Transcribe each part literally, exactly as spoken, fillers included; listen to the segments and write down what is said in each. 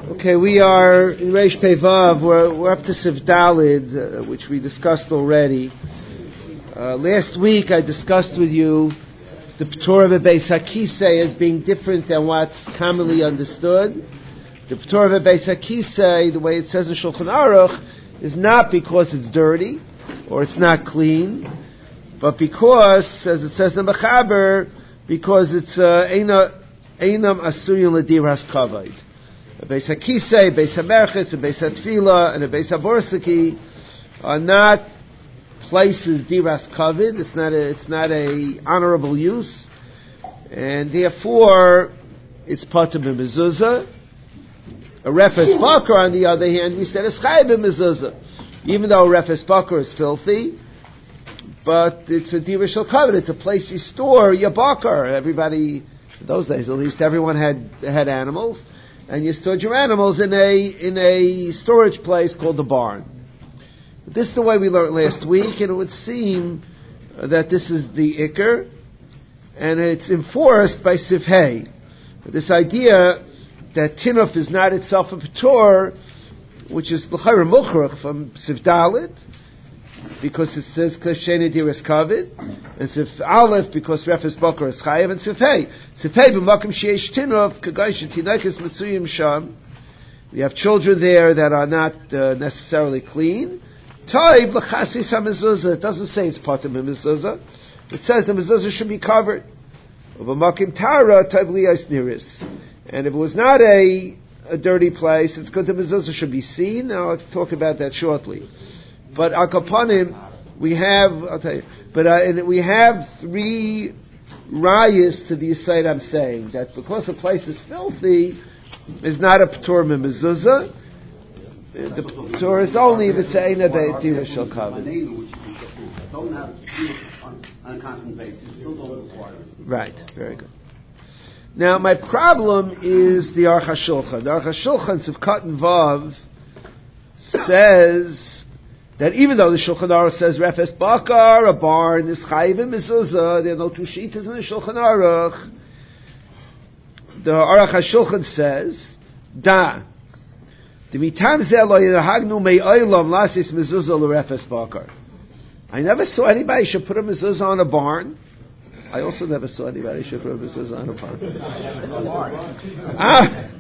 Okay, we are in Reish Pei Vav. We're, we're up to Siv Dalid, uh, which we discussed already. Uh, last week I discussed with you the P'tur of Beis HaKisei as being different than what's commonly understood. The P'tur of Beis HaKisei, the way it says in Shulchan Aruch, is not because it's dirty or it's not clean, but because, as it says in the Mechaber, because it's Einam Asuyim L'diras Kavod. A Beis HaKisei, Beis HaMerchitz, a Beis HaTfila, and a Beis HaBorsaki are not places diras kavod. It's not a, it's not a honorable use, and therefore it's patur b'mezuzah. A refes bakar, on the other hand, we said is chayav b'mezuzah, even though a refes bakar is filthy, but it's a diras shel kavod. It's a place you store your bakar. Everybody, in those days at least, everyone had had animals. And you stored your animals in a in a storage place called the barn. This is the way we learned last week, and it would seem that this is the Iker, and it's enforced by Sif Hey. This idea that Tinuf is not itself a P'tur, which is L'chayr Mukhrach from Sif Dalit, because it says Klesheni Diras Kavod, and Sif Aleph because Refes Bakar is Chayav, and Sif Hey. Sif Hey b'makom sheish tinov k'gai shetinekes mitzuyim sham. We have children there that are not uh, necessarily clean. Toiv l'chasis hamezuzah. It doesn't say it's patur b'mezuzah. It says the mezuzah should be covered. B'makom tara toiv liyos niris. And if it was not a, a dirty place, it's good the mezuzah should be seen. Now let's talk about that shortly. But akapanim, we have, I'll tell you, but uh, and we have three rayas to the side I'm saying, that because the place is filthy, is not a p'tur mezuzah. The p'tur is only if it's a eina be'etira shel kavod. Right, very good. Now my problem is the Aruch HaShulchan. The Aruch HaShulchan, Sivkat and Vav, says that even though the Shulchan Aruch says Refes Bakar, a barn, is Chayiv and Mezuzah, there are no two shitas in the Shulchan Aruch. The Aruch HaShulchan says, Da, the mitam zeh lo yirhagnu me'olam lasis Mezuzah l'Refes Bakar. I never saw anybody should put a Mezuzah on a barn. I also never saw anybody should put a Mezuzah on a barn. ah!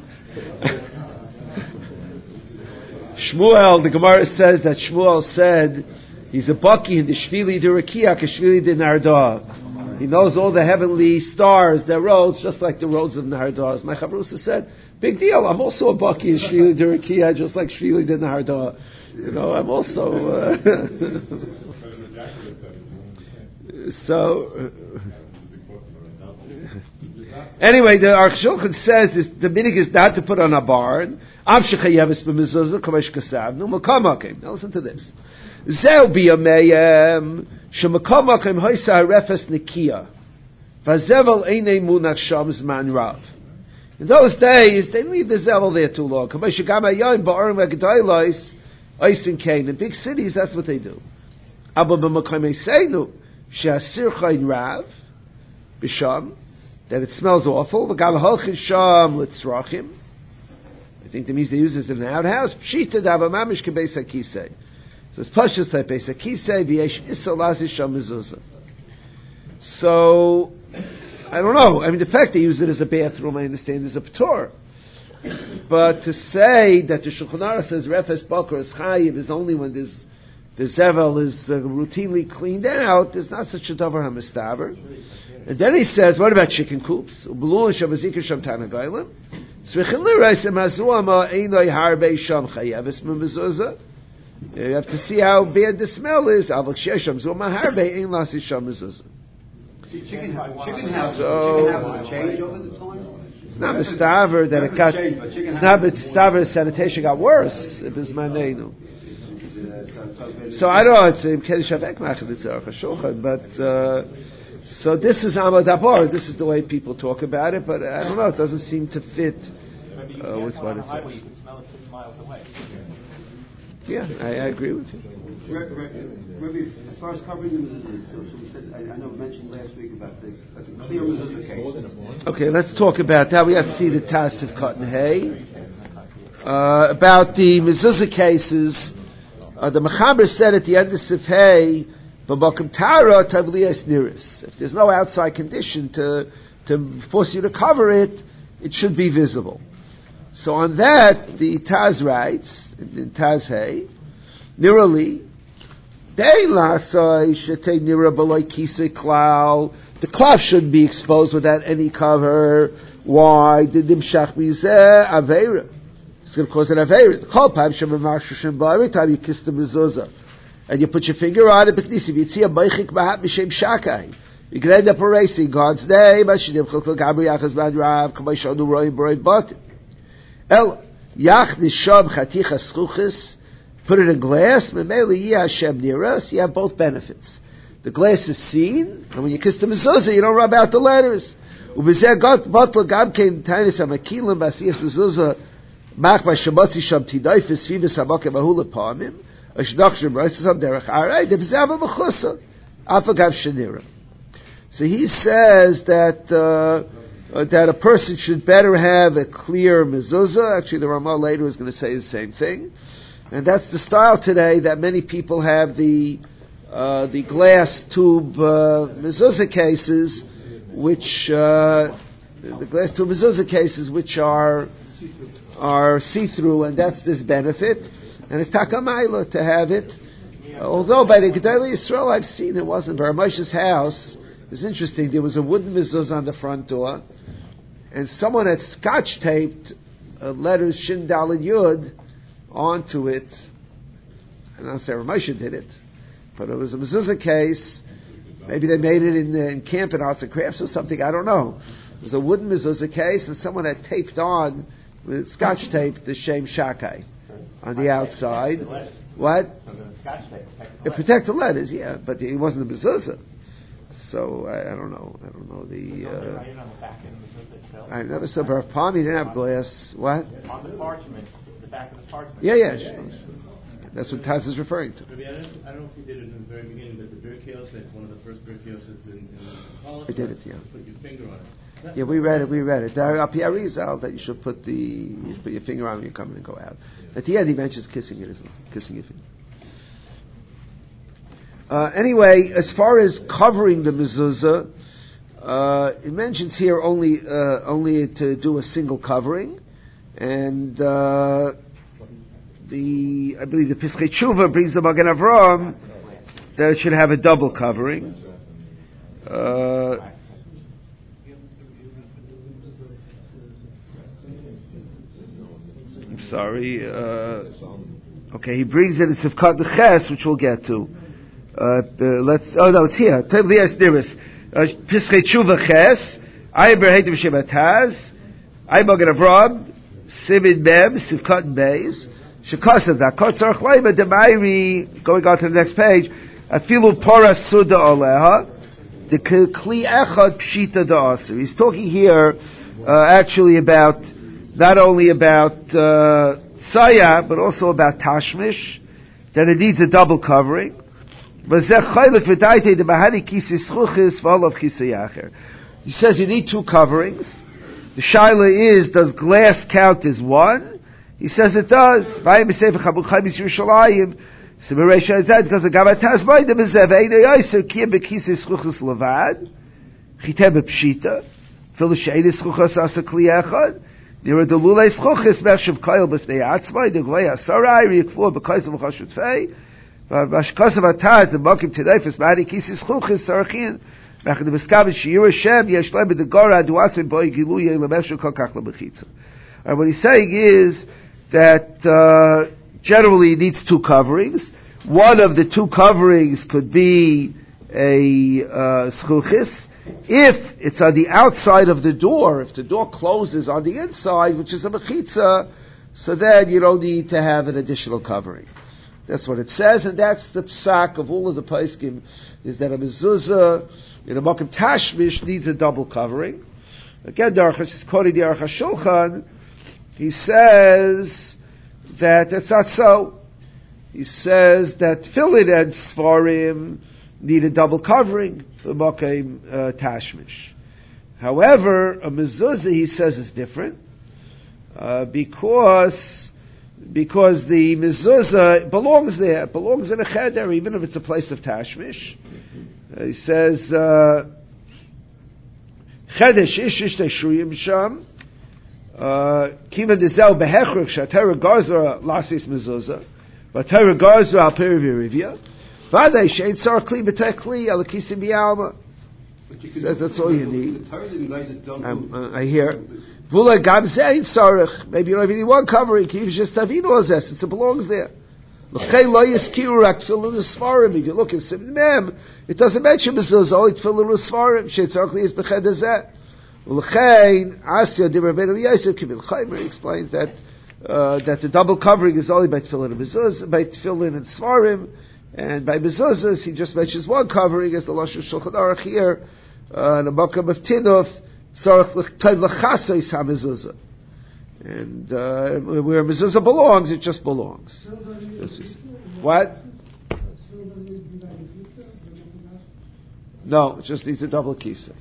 Shmuel, the Gemara says that Shmuel said he's a baki in the Shvili de Rekiah, Shvili de Nardah. He knows all the heavenly stars, their roads, just like the roads of Nardah. As my Chavrusa said, big deal. I'm also a baki in Shvili de Rekiah, just like Shvili de Nardah. You know, I'm also. Uh, so. Uh, Anyway, the Aruch HaShulchan says this, the minig is not to put on a barn. Now listen to this. Zeu biyameyem shemakom hoisa harefes nikia vazevel einei munach sham zman rav. In those days, they didn't leave the zevel there too long. In big cities, that's what they do. Aber b'makom eseinu she'asir chayin rav b'sham, that it smells awful. I think the means they use this in an outhouse. Pshita dava mamish ke Beis HaKisei. So it's pashut like Beis HaKisei v'yesh issa lazi sham mezuzah. So I don't know. I mean, the fact they use it as a bathroom, I understand, is a p'tur. But to say that the Shulchan Aruch says Refes Bakar is chayiv is only when there's the zevel is uh, routinely cleaned out, there's not such a davar hamistaver. And then he says, what about chicken coops? You have to see how bad the smell is. Chicken house, so, chicken house change over the time? It's not mistaver that it got, it's not mistaver sanitation got worse. It is manenu. So I don't know, it's in Kedesh HaVekmach, it's Aruch HaShulchan, but, uh, so this is Amad Abor, this is the way people talk about it, but I don't know, it doesn't seem to fit uh, with what it says. Yeah, I, I agree with you. Rabbi, as far as covering the mezuzah, so we said, I, I know we mentioned last week about the, the clear mezuzah case. Okay, let's talk about that. We have to see the Tasif Cotton Hay. uh, about the mezuzah cases. Uh, the Mechaber said at the end of Sifhei, "B'makom tara tavliyas niris." If there's no outside condition to to force you to cover it, it should be visible. So on that, the Taz writes in Taz Hey, Nirali, Dei lasai shetei nira b'loy kisei klal. The cloth shouldn't be exposed without any cover. Why? The dimshach mizeh aveira. It's going to cause an aveira. Chol pam shemamarshu shemba. Every time you kiss the mezuzah and you put your finger on it, b'knisi v'yitzia b'yichik b'hat m'shem shakai. You can end up erasing God's name. Ashidim chol gabri yachas b'ad rav k'may shonu roim b'roim batim. El yach nisham chaticha schuchis. Put it in glass. Memeli yeh Hashem niras. You have both benefits. The glass is seen, and when you kiss the mezuzah, you don't rub out the letters. Ubezeh got batla gam kein tainis amakilim basiyas mezuzah mach by shabbatzi sham tidayfis fibis hamakem ahula pamim ashdach shemraisas am derech aray debzava mechusa afagav shenira. So he says that uh, uh, that a person should better have a clear mezuzah. Actually, the Ramah later is going to say the same thing, and that's the style today that many people have the uh, the glass tube uh, mezuzah cases, which uh, the glass tube mezuzah cases which are are see-through, and that's this benefit, and it's takamayla to have it. Uh, although by the Gedolei Yisrael I've seen it wasn't. Bar Moshe's house, it's interesting. There was a wooden mezuzah on the front door, and someone had scotch taped uh, letters Shin Dal and Yud onto it. And I'll say Bar Moshe did it, but it was a mezuzah case. Maybe they made it in, uh, in Camp and Arts and Crafts or something. I don't know. It was a wooden mezuzah case, and someone had taped on with scotch tape the Shem Shakai on the outside. What? It protect the letters, yeah, but it wasn't a mezuzah. So I, I don't know. I don't know the. Uh, I never saw Baruch Palmy didn't have glass. What? On the parchment, the back of the parchment. Yeah, yeah. Sure, sure. That's what Taz is referring to. Maybe I, don't, I don't know if you did it in the very beginning, but the beer kiosk, like one of the first beer kiosks in, in college. I did it, yeah. Put your finger on it. That's yeah, we read it. We read it. There are Rizal that you should put the you should put your finger on when you come in and go out. At the end, he mentions kissing it, isn't it? Kissing your finger. Uh, anyway, as far as covering the mezuzah, uh, it mentions here only uh, only to do a single covering, and uh, the I believe the Pischei Tshuva brings the Magen Avraham that it should have a double covering. Uh, I'm sorry. Uh, okay, he brings it in Sivkat Ches, which we'll get to. Uh, uh, let's. Oh no, it's here. Tevlias Niris. Pischei Tshuva Ches. I berhetim shebataz. I Magen Avraham. Simin Mem. Sivkat Beis. Shekasa Dakot Tzarich Leima Demairi. Going on to the next page. Afilu Pora Suda Oleha. The Kli Echad Pshita Da'aser. He's talking here uh, actually about not only about uh, Saya but also about Tashmish. That it needs a double covering. He says you need two coverings. The shaila is, does glass count as one? He says it does. The Mokim Tedefes Mari Kisis Chuchis Sarachin. Back in the Miskavish Shir Hashem Yesh Lem the Gora Duatzim Boy Giluye Lemeshu Kol Kach Lebechitza. And what he's saying is that uh, generally he needs two coverings. One of the two coverings could be a uh, schuchis. If it's on the outside of the door, if the door closes on the inside, which is a mechitza, so then you don't need to have an additional covering. That's what it says, and that's the psak of all of the poskim, is that a mezuzah in a makom tashmish needs a double covering. Again, quoting the Aruch HaShulchan, he says that that's not so. He says that tefillin and sfarim need a double covering for makom uh, tashmish. However, a mezuzah, he says, is different uh, because because the mezuzah belongs there, it belongs in a cheder, even if it's a place of tashmish. Uh, he says, Chedesh ish ish teshuyim sham, kiva dezel behechruk shatera garza lasis mezuzah, but tera garza al perivirivia, vaday shein sar kli b'teh kli al kisim bialma. Says that's all you need. Um, uh, I hear. Vula gamzein sarich. Maybe you don't even need one covering. Kiv just tavino azes. It belongs there. L'chei lo yiskiru rak tefillin usfarim. If you look at Simon Mem, it doesn't mention mezuzah. Only tefillin usfarim. Sheitzarich li is beched hazeh. L'chei asya di Rabbeinu Yosef Kivil Chaimer explains that uh, that the double covering is only by tefillin and mezuzah, by tefillin and svarim, and by mezuzahs he just mentions one covering as the Lashon Shulchan Aruch here. Uh, the makam of tinuf tzarich l'chasais hamezuzah, and uh, where mezuzah belongs, it just belongs. What? No, it just needs a double kisa.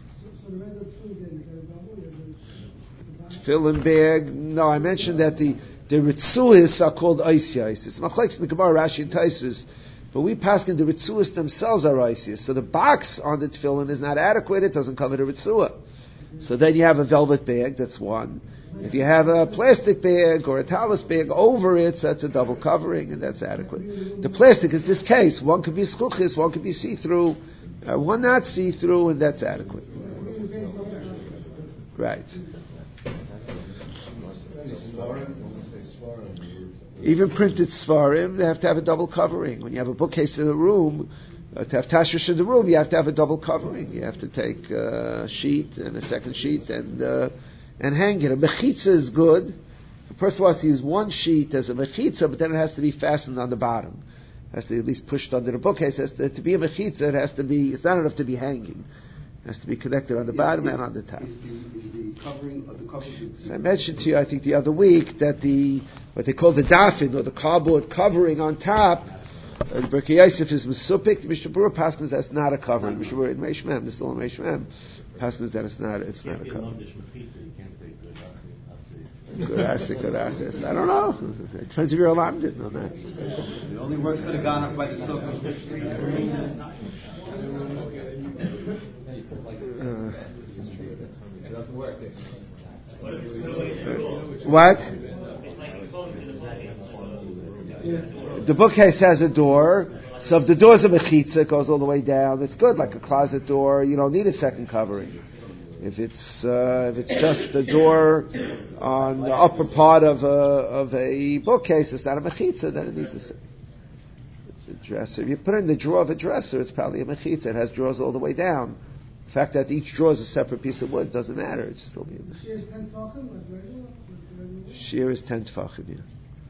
Tefillin bag. No, I mentioned that the the ritzuis are called oisios. It's machlekes in the Gemara, Rashi, and Taisus. But we pass in the ritzuas themselves are oisios. So the box on the tefillin is not adequate. It doesn't cover the ritzua. So then you have a velvet bag. That's one. If you have a plastic bag or a talus bag over it, so that's a double covering, and that's adequate. The plastic is this case. One could be skuchis, one could be see-through, uh, one not see-through, and that's adequate. Right. Even printed svarim, they have to have a double covering. When you have a bookcase in a room, uh, to have tashrish in the room, you have to have a double covering. You have to take a sheet and a second sheet and uh, and hang it. A mechitza is good. The person wants to use one sheet as a mechitza, but then it has to be fastened on the bottom. It has to be at least pushed under the bookcase. It has to, to be a mechitza, it has to be, it's not enough to be hanging. It has to be connected on the bottom and on the top. Is the, is the covering of the covering? So I mentioned to you, I think the other week, that the what they call the dafin, or the cardboard covering on top, uh, the Berkei Yosef is mesupik. The Mishnah Berurah passes that's not a covering. Mishnah Berurah in Reish Mem, this is all in Reish Mem, passes that it's not, it's not a covering. Good asik, good asik. I don't know. It depends if you're allowed to know that. The only works could have gone up by the sukkah. What? The bookcase has a door, so if the door's a mechitza, it goes all the way down. It's good, like a closet door. You don't need a second covering. If it's uh, if it's just a door on the upper part of a of a bookcase, it's not a mechitza. Then it needs a, it's a dresser. If you put it in the drawer of a dresser, it's probably a mechitza. It has drawers all the way down. The fact that each drawer is a separate piece of wood doesn't matter. It's still be a mechitza. Shear is ten tefachim. Yeah.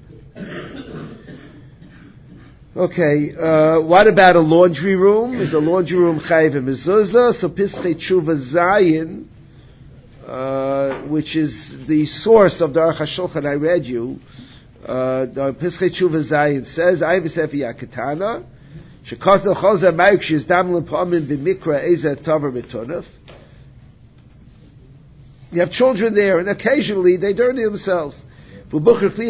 Okay, uh, what about a laundry room? Is the laundry room chayiv and mezuzah? So Pischei Tshuva Zayin, uh, which is the source of the Aruch HaShulchan I read you, uh, the Pischei Tshuva Zayin says, I V'Sefi Yakatana, Shekosel Chozer Mayuk Shizdam L'Pamim B'Mikra Eza Tover B'Tonef. You have children there, and occasionally they dirty themselves. A child is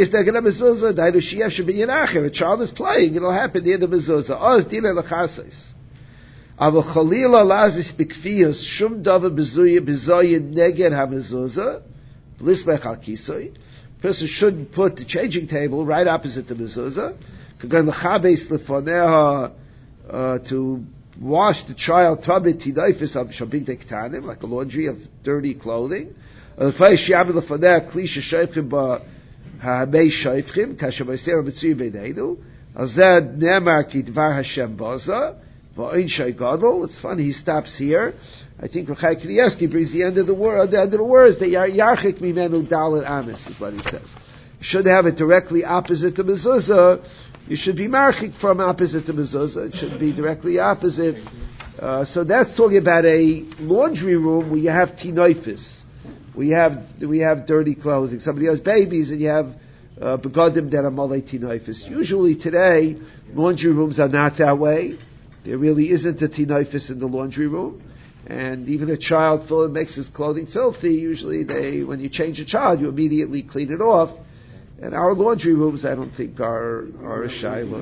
playing, it'll happen near the mezuzah. Oz dina lechasos. Avo chalila lazis b'kfiyos shum davar bezuya bezoyin neged hamezuzah b'lismech al kisoy. Person shouldn't put the changing table right opposite the mezuzah. Kagan lechabes lefoneha to wash the child tabit tidayfis al shabik dektanim, like a laundry of dirty clothing. Lefay shiav lefoneha klisha shaychim ba Ha'amei shayfchim, kasher b'seir b'tzui b'neinu, azad ne'amar ki dvar Hashem baza, v'oin shay gadol. It's funny, he stops here. I think Rechai Kanievsky brings the end of the word, the end of the words, that yarchik mimenu dalet amis, is what he says. You should have it directly opposite the mezuzah. You should be marchik from opposite the mezuzah. It should be directly opposite. Uh, so that's talking about a laundry room where you have tinoifis. We have we have dirty clothing. Somebody has babies, and you have begadim that are malei tinoifis. Usually today, laundry rooms are not that way. There really isn't a tinoifis in the laundry room, and even a child full makes his clothing filthy. Usually, they when you change a child, you immediately clean it off, And our laundry rooms, I don't think are are a shiloh.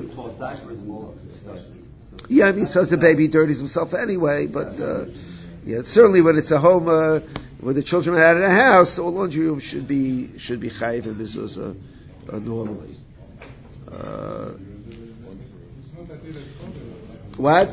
Yeah, I mean, so the baby dirties himself anyway, but uh, yeah, certainly when it's a home uh, where the children are out of the house, all laundry room should be should be chayiv and mezuzah uh, normally. Uh, what?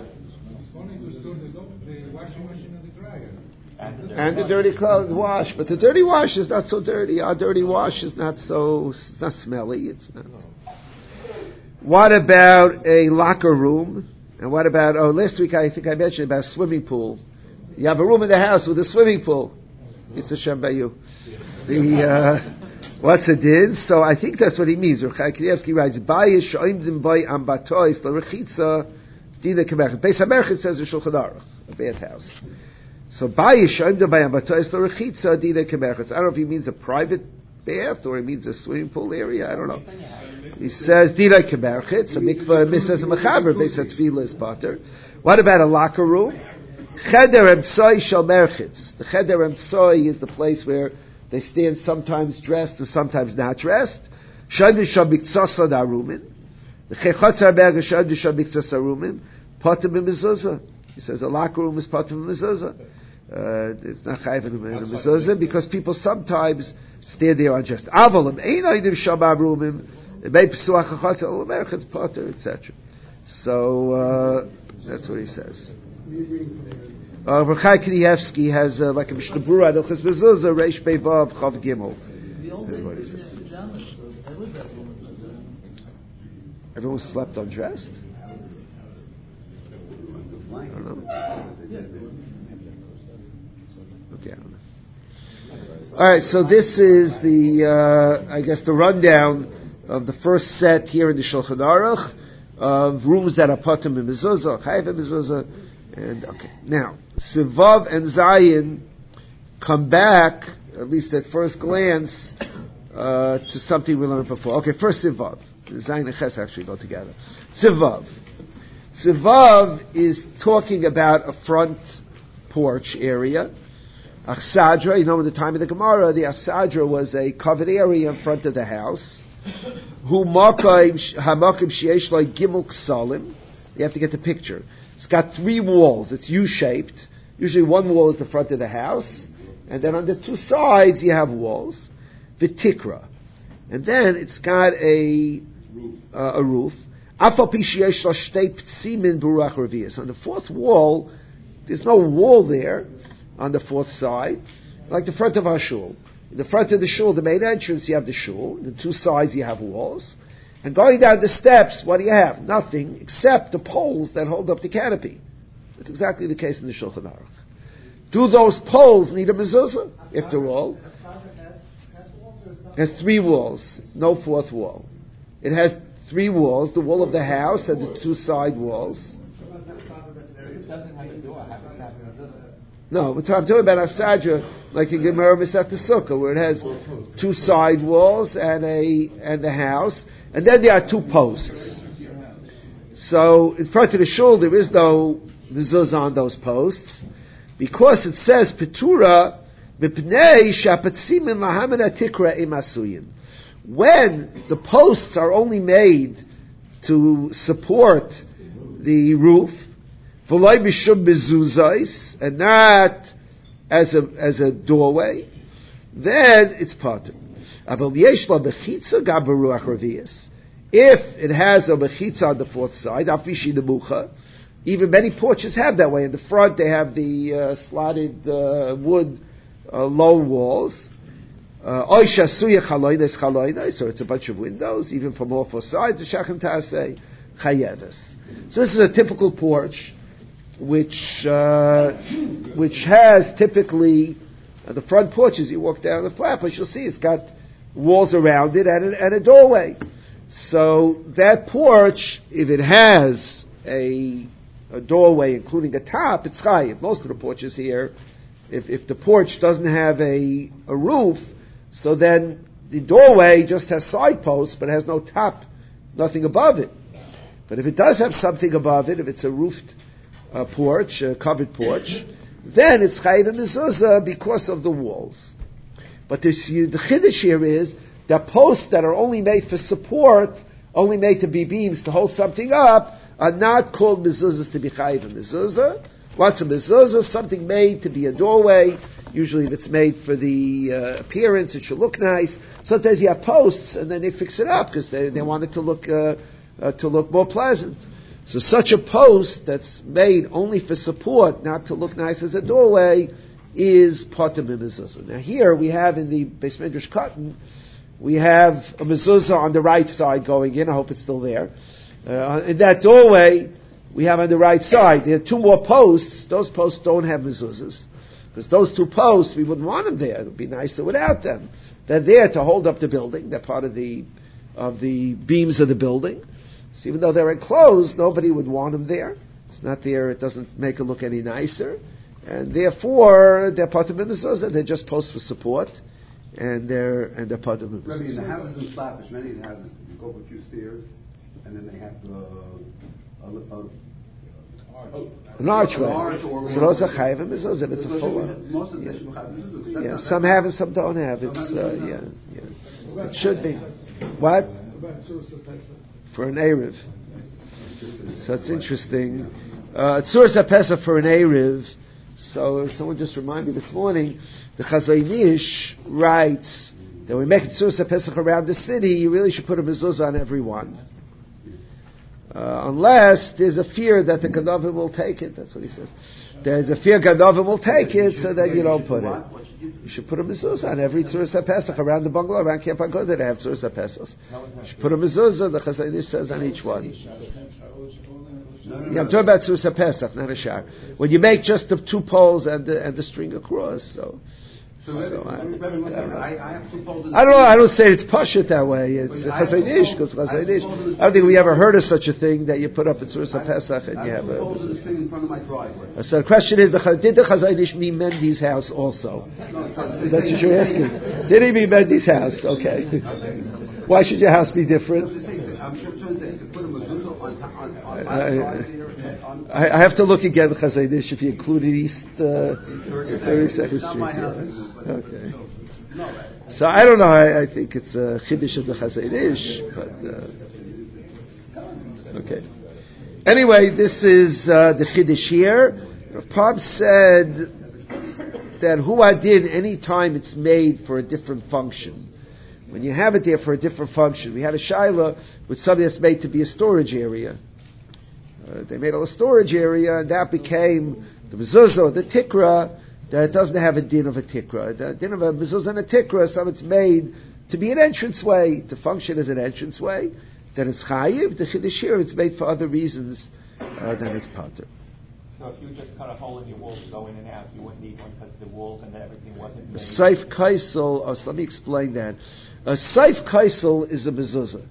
And the dirty clothes wash, but the dirty wash is not so dirty. Our dirty wash is not so it's not smelly. It's not. What about a locker room? And what about? Oh, last week I think I mentioned about a swimming pool. You have a room in the house with a swimming pool. It's a Shem Bayu. The uh, what's it is? So I think that's what he means. Rechai Knievsky writes, "Bayish oimdim boy ambatois l'rechitza dina kemechet." Beis Hamerchet says in Shulchan Aruch, a bathhouse. So bayish oimdim boy ambatois l'rechitza dina kemechet. I don't know if he means a private bath or he means a swimming pool area. I don't know. He says dina kemechet. So mikvah misas a mechaber beis hatfila is pater. What about a locker room? Cheder emtsoi shel merchitz. The cheder emtsoi is the place where they stand sometimes dressed and sometimes not dressed. Shadu shabiktsasa darumin. The chechatzer berger shadu shabiktsasa darumin. Patim b'mezuzah. He says a locker room is patim b'mezuzah. Uh, it's not chayv in a mezuzah because people sometimes stand there undressed. Avalim einaydim shabab rumim. May psuach chachatzer l'merchitz pater et cetera. So uh, that's what he says. Uh, Rechai Knievsky has uh, like a Mishnah Berurah, Hilchos Mezuzah, Reish Pei Vav, Chav Gimel. That's what he says. Everyone slept undressed? I don't know. Okay, I don't know. All right, so this is the, uh, I guess, the rundown of the first set here in the Shulchan Aruch of rooms that are patim in mezuzah, chayiv in mezuzah. And okay, now Sivav and Zayin come back, at least at first glance, uh, to something we learned before. Okay, first Sivav. Zayin and Ches actually go together. Sivav. Sivav is talking about a front porch area. Achsadra, you know, in the time of the Gemara, the Achsadra was a covered area in front of the house. Hu makim hamakim sheyesh lo gimel ksalim. You have to get the picture. It's got three walls. It's U-shaped. Usually one wall is the front of the house, and then on the two sides you have walls. V'tikra, and then it's got a uh, a roof. Afal pi sheyesh lo shtei ptzimin b'ruach revius. On the fourth wall, there's no wall there. On the fourth side, like the front of our shul. In the front of the shul, the main entrance, you have the shul. The two sides, you have walls. And going down the steps, what do you have? Nothing except the poles that hold up the canopy. That's exactly the case in the Shulchan Aruch. Do those poles need a mezuzah? After all, it has three walls, no fourth wall. It has three walls: the wall of the house and the two side walls. No, but I'm talking about Asadra, like the Gemara Masechta Sukkah, where it has two side walls and a and the house, and then there are two posts. So in front of the shul, there is no mezuzah on those posts, because it says Petura mipnei shapatzimin lahamed atikra imasuyin. When the posts are only made to support the roof, v'loy b'shum mezuzais, and not as a as a doorway, then it's pater. If it has a mechitza on the fourth side, even many porches have that way. In the front, they have the uh, slotted uh, wood uh, low walls. So it's a bunch of windows, even from all four sides. The shachem tasei chayeves. So this is a typical porch, which uh, which has typically uh, the front porch. As you walk down the flatbush, you'll see it's got walls around it and a, and a doorway. So that porch, if it has a, a doorway, including a top, it's chayiv. Most of the porches here, if if the porch doesn't have a a roof, so then the doorway just has side posts but has no top, nothing above it. But if it does have something above it, if it's a roofed a porch, a covered porch, then it's chayiv and mezuzah because of the walls. But this, the chiddush here is that posts that are only made for support, only made to be beams to hold something up, are not called mezuzahs to be chayiv a mezuzah. What's a mezuzah? Something made to be a doorway. Usually if it's made for the uh, appearance, it should look nice. Sometimes you have posts, and then they fix it up because they, they want it to look uh, uh, to look more pleasant. So such a post that's made only for support, not to look nice as a doorway, is patur mezuzah. Now here we have in the Beis Medrash Cotton, we have a mezuzah on the right side going in. I hope it's still there. Uh, in that doorway, we have on the right side, there are two more posts. Those posts don't have mezuzahs. Because those two posts, we wouldn't want them there. It would be nicer without them. They're there to hold up the building. They're part of the of the beams of the building. So even though they're enclosed, nobody would want them there. It's not there. It doesn't make it look any nicer. And therefore, they're part of the mezuzah. They're just posts for support. And they're, and they're part of the mezuzah. In the houses in Flatbush, many of the houses, you go up a few stairs, and then they have uh, a, a An archway. An arch or so those are chayiv and mezuzah. It's a full one. Most of the yeah. yeah. Some have it, some don't have it. Uh, yeah, yeah. It should be. What? For an Erev. So it's interesting. Uh, Tzuras HaPesach for an Erev. So someone just reminded me this morning, the Chazon Ish writes that when we make Tzuras HaPesach around the city, you really should put a mezuzah on every one. Uh, unless there's a fear that the Gadavim will take it. That's what he says. There's a fear Gadavim will take it, so that you don't put it. You should put a mezuzah on every Tzuras HaPesach around the bungalow, around Camp HaGodah, they have Tzuras HaPesach. You should put a mezuzah, the Chazon Ish says, on each one. Yeah, I'm talking about Tzuras HaPesach, not a shar. When you make just the two poles and the, and the string across, so... So, so I, I, I, I have two poles. I don't know. I don't say it's pashut that way. It's Chazon Ish because Chazon Ish. I don't think we ever heard of such a thing that you put up in Tzuras HaPesach and you have a. In front of my driveway. So the question is: the, did the Chazon Ish mean Mendy's house also? That's what you're asking. Did he mean Mendy's house? Okay. Why should your house be different? I, I have to look again, Chazon Ish, if you included East uh, thirty-second Street. Yeah. Okay. So I don't know. I, I think it's a chiddush of the Chazon Ish, but uh, okay. Anyway, this is uh, the chiddush here. Pab said that huadin any time it's made for a different function. When you have it there for a different function, we had a shaila with something that's made to be a storage area. Uh, they made a storage area, and that became the mezuzah or the tikra. That it doesn't have a din of a tikra. The din of a mezuzah and a tikra, so it's made to be an entranceway, to function as an entranceway. Then it's chayiv. The chiddush here, it's made for other reasons uh, than it's patur. So if you just cut a hole in your wall to go in and out, you wouldn't need one because the walls and everything wasn't made. A saif kaisel. Oh, so let me explain that. A saif kaisel is a mezuzah,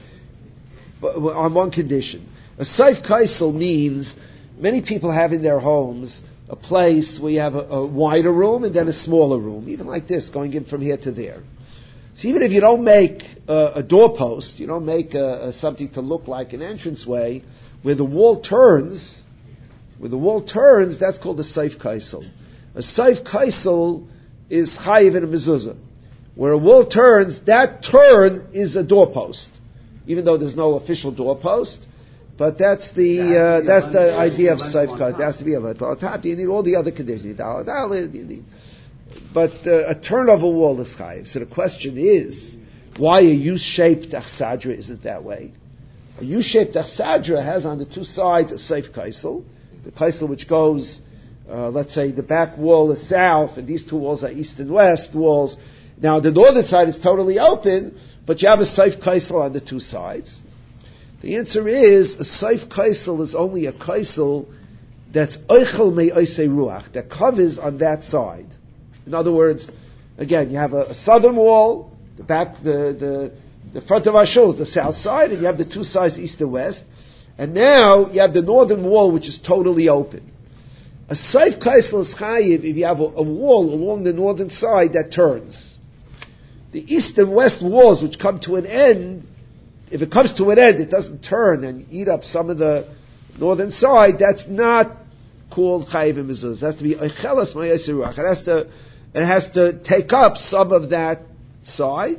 but on one condition. A saif kaisel means many people have in their homes a place where you have a, a wider room and then a smaller room, even like this, going in from here to there. So even if you don't make a, a doorpost, you don't make a, a, something to look like an entranceway, where the wall turns, where the wall turns, that's called a saif kaisel. A saif kaisel is chayiv in a mezuzah. Where a wall turns, that turn is a doorpost, even though there's no official doorpost. But that's the uh, that's the idea of saif kaisel. There has to be a lentil on top. You need all the other conditions. You need, but uh, a turn of a wall is chayiv. So the question is, why a U-shaped achsadra isn't that way? A U-shaped achsadra has on the two sides a saif kaisel, the kaisel which goes, uh, let's say the back wall is south, and these two walls are east and west walls. Now the northern side is totally open, but you have a saif kaisel on the two sides. The answer is, a saif kaisel is only a kaisel that's oichel mei oisei ruach, that covers on that side. In other words, again, you have a, a southern wall, the back, the, the, the front of our shul is the south side, and you have the two sides, east and west. And now you have the northern wall, which is totally open. A saif kaisel is chayiv if you have a, a wall along the northern side that turns. The east and west walls, which come to an end, if it comes to an end, it doesn't turn and eat up some of the northern side. That's not called chayiv and mezuzah. It has to be oichelas ma'aseh ruach. It has to, it has to take up some of that side.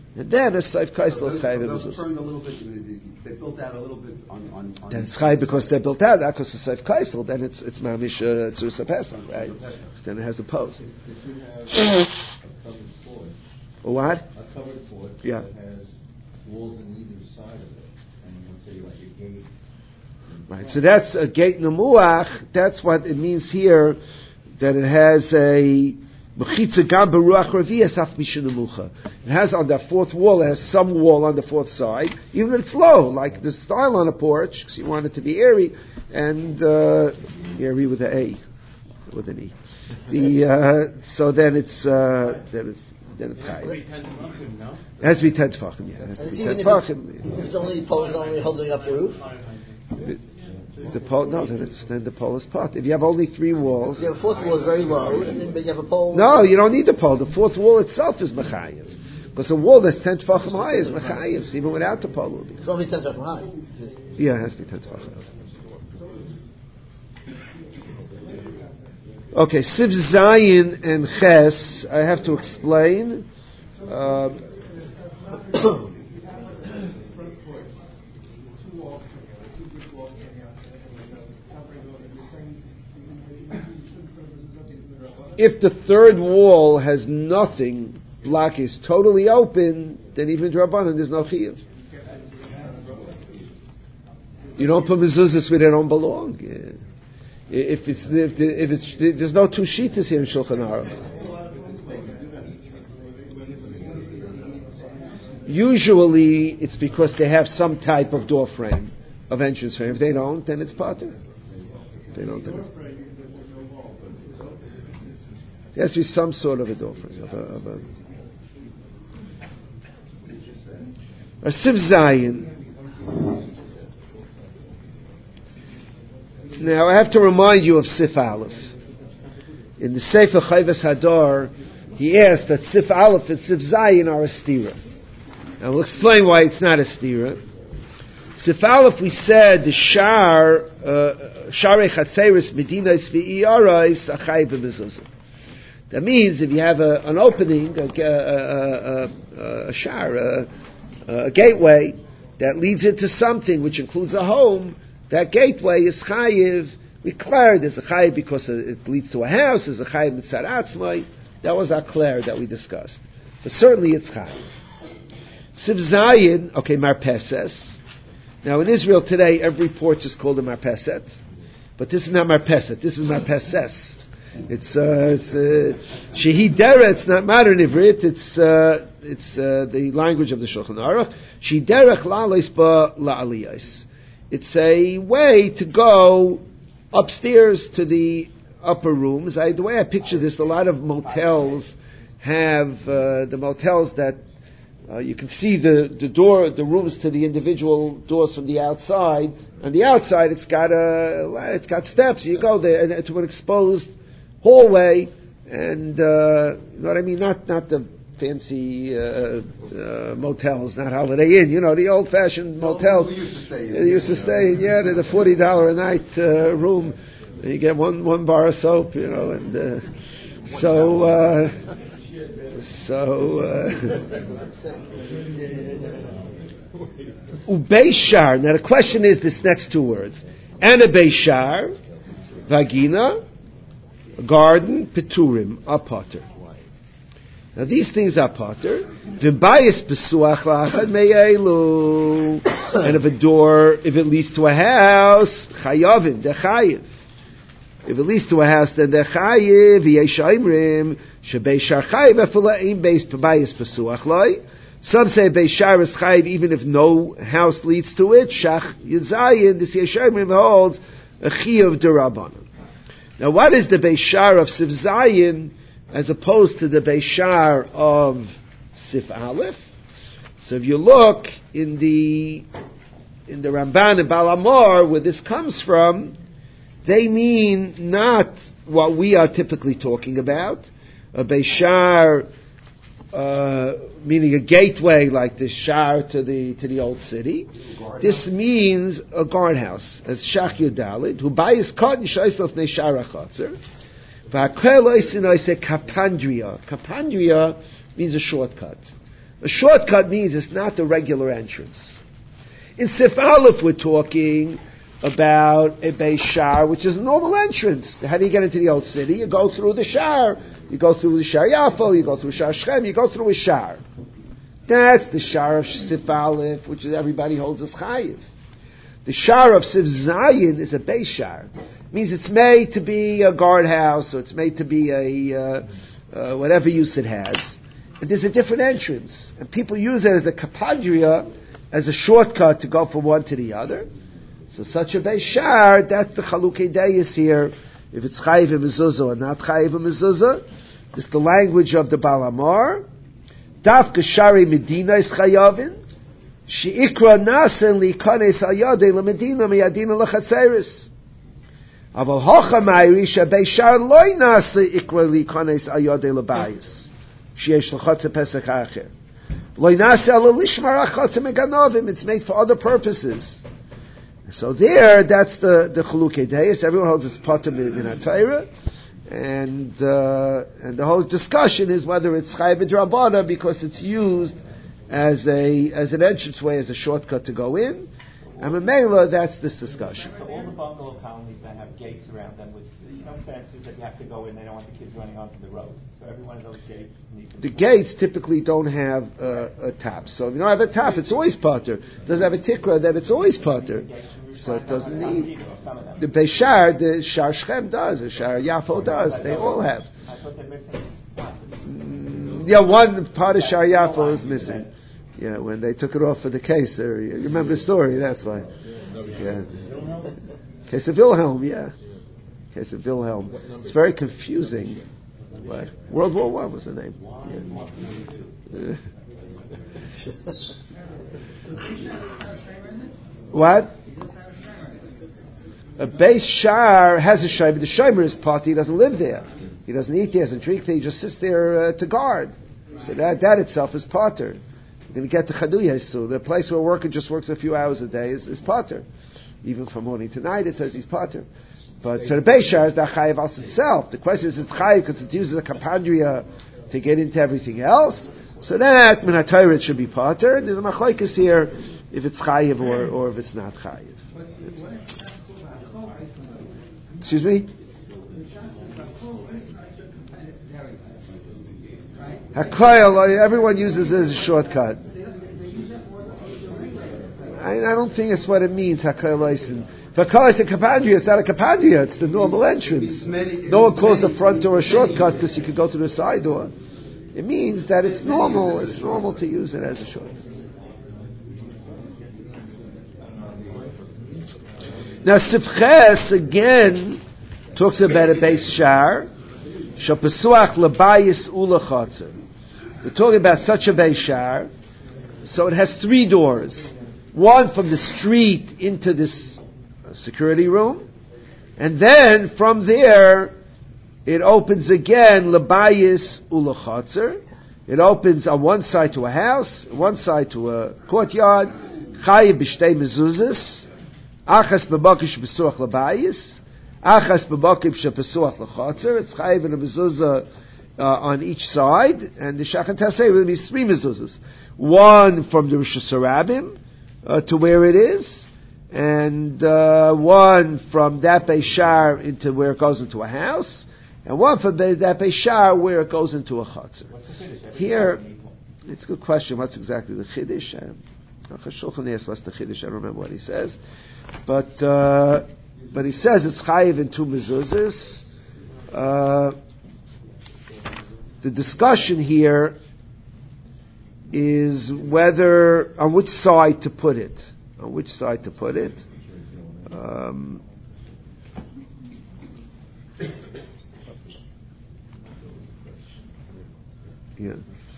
And then a Seif Kaisel is Chayiv Those Mezuzah. turned a little bit, they built out a little bit on... on, on Then it's Chayiv because they're built out, not because it's Seif Kaisel, then it's it's Mamish uh, Tzursa Pesach, right? Then it has a post. If you have a covered fort, A what? a covered fort Yeah. that has walls on either side of it, and let's say like a gate. Right, so that's a gate Nemuach, that's what it means here, that it has a Mechitza Gam Beruach Revi'ah Saf Misha Nemucha. It has on that fourth wall, it has some wall on the fourth side, even if it's low, like the style on a porch, because you want it to be airy, and uh, airy with an A, with an E. The, uh, so then it's, uh, then it's, then it's high. It has to be ten tefachim. Yeah, it has to And be even ten if tefachim. it's, if it's only poles only holding up the roof, The pole, no, then it's then the pole is pot. If you have only three walls, you have a fourth wall is very low, and then but you have a pole. no, you don't need the pole. The fourth wall itself is mechayiv, because a wall that's ten tefachim high is mechayiv. So even without the pole, it will be. It's only ten feet high. Yeah, it has to be ten tefachim. Okay, Siv Zayin and Ches, I have to explain. Uh, if the third wall has nothing, block is totally open, then even Drabanan there's no chiyuv. You don't put mezuzahs where they don't belong. Yeah. If it's if, the, if it's there's no two shitas here in Shulchan Aruch. Usually it's because they have some type of door frame, of entrance frame. If they don't, then it's pater. If they don't, then it's there has to be some sort of a door frame, of a, of a, a Siv Zayin. Now I have to remind you of Sif Aleph. In the Sefer Chayvas Hadar, he asked that Sif Aleph and Sif Zayin are a stira. And we'll explain why it's not a stira. Sif Aleph, we said the Shar Sharei Chatzeris Medinas V'Iyarais Achai B'Mezuzah. That means if you have a, an opening, a, a, a, a, a shar, a, a gateway that leads into something which includes a home, that gateway is chayiv. We declared there's a chayiv because it leads to a house. There's a chayiv mitzad atzmai. That was our clear that we discussed. But certainly it's chayiv. Siv Zayin, okay, marpeses. Now in Israel today, every porch is called a marpeset, but this is not marpeset. This is marpeses. It's uh, shehi dera. It's not modern Ivrit. It's uh, it's uh, the language of the Shulchan Aruch. Shehi derech la'alais ba la'aliyos. It's a way to go upstairs to the upper rooms. I, the way I picture this, a lot of motels have uh, the motels that uh, you can see the, the door, the rooms to the individual doors from the outside. On the outside, it's got a it's got steps. You go there and to an exposed hallway, and uh, you know what I mean. Not not the fancy uh, uh, motels, not Holiday Inn. You know, the old-fashioned motels. We used to stay in. Yeah, they used to stay in, yeah, they're the forty dollars a night uh, room. You get one, one bar of soap, you know, and uh, so, uh, so, uh, Ubeishar. Now the question is this next two words. And a Beishar, Vagina, garden, Peturim, a potter. Now these things are potter. V'bayis besuach lachad meyelu. And if a door, if it leads to a house, chayavim, they're chayiv. If it leads to a house, then they're chayiv. V'yeshaimrim shebeishar chayiv efulaim beis b'bayis besuach loy. Some say beishar is chayiv even if no house leads to it. Shach yudzayin. This yeshaimrim holds a chiyuv derabanan. Now what is the beishar of Siv Zayin as opposed to the Beishar of Sif Aleph? So if you look in the in the Ramban and Baal Hamor, where this comes from, they mean not what we are typically talking about, a Beishar, uh, meaning a gateway like the Shar to the to the old city. This means a guardhouse, as Shach Yudalid, who buys cotton shaislef ne Shara Chatzer. Kapandria. Kapandria means a shortcut. A shortcut means it's not the regular entrance. In Sif Aleph, we're talking about a Beis Shar, which is a normal entrance. How do you get into the old city? You go through the Shar. You go through the Shar Yafo, you go through Shar Shechem, you go through a Shar. That's the Shar of Sif Aleph, which everybody holds as Chayiv. The Shar of Sif Zayin is a Beis Shar. It means it's made to be a guardhouse, or it's made to be a, uh, uh, whatever use it has. And there's a different entrance. And people use it as a kapandria, as a shortcut to go from one to the other. So such a Beis Shar, that's the Chalukei Deis here. If it's Chayiv Mezuzah or not Chayiv Mezuzah, it's the language of the Baal Hamor. Dafka Shari Medina is Chayavin. Sheikra Nasen li Kanes Ayade la Medina miyadina lachatzeris. Aval Hocha Ma'iri Beis Shar loy Nase Ikra li Kanes Ayade la Bayis. Sheyesh lachatze Pesach Acher. Loy Nase ala Lishmar Achatze Meganovim. It's made for other purposes. So there, that's the the Chalukei Deis. Everyone holds its potter min ha-Torah, and uh, and the whole discussion is whether it's Chayiv B'Drabana because it's used as a as an entranceway, as a shortcut to go in. And Mamela, that's this discussion. So all the bungalow colonies that have gates around them with you know fences that you have to go in, they don't want the kids running onto the road. So every one of those gates needs to be. The gates typically don't have uh, a tap. So if you don't have a tap, it's always potter. It doesn't have a tikra, then it's always potter. So it doesn't need. The Beis Shar, the Shar Shechem does, the Shar Yafo does. They all have. Mm, yeah, one part of Shar Yafo is missing. Yeah, when they took it off for the case, you remember the story? That's why. Yeah, case of Wilhelm. Yeah, case of Wilhelm. It's very confusing. What? World War One was the name. Yeah. What? A Beis Shar has a shomer. The shomer is party. He doesn't live there. He doesn't eat there. He doesn't drink there. He just sits there uh, to guard. So that that itself is potter. Then we get to Chadu Yesu. The place where a worker just works a few hours a day is, is potter. Even from morning to night, it says he's potter. But so the Beis Shar is the chayiv as itself. The question is, it's chayiv because it uses a kapandria to get into everything else. So that min ha-Torah it should be potter. There's a machlokes here if it's chayiv or, or if it's not chayiv. Excuse me? Hakoyal, everyone uses it as a shortcut. I, I don't think it's what it means, Hakoyal. If Hakoyal is a kapandria, it's not a kapandria, it's the normal entrance. No one calls the front door a shortcut because you could go to the side door. It means that it's normal, it's normal to use it as a shortcut. Now, Sifches again talks about a Beis Shar, Shapesuach Labayis Ulachatzer. We're talking about such a Beis Shar, so it has three doors. One from the street into this security room, and then from there it opens again Labayis Ulachatzer. It opens on one side to a house, one side to a courtyard. Chayiv b'shtei mezuzas. Achas b'bakish b'suach labayis, achas b'bakish b'suach lachatzer. It's chayiv and a mezuzah uh, on each side, and the shachan tasei will be three mezuzahs. One from the Rosh Hashanah uh, to where it is, and uh, one from that Beis Shar into where it goes into a house, and one from the, that Beis Shar where it goes into a chatzer. Here, it's a good question. What's exactly the chiddush? Shulchan asks what's the chiddush. I don't remember what he says. But uh, but he says it's chayiv in two mezuzahs. Uh, the discussion here is whether on which side to put it. On which side to put it. Um, yeah.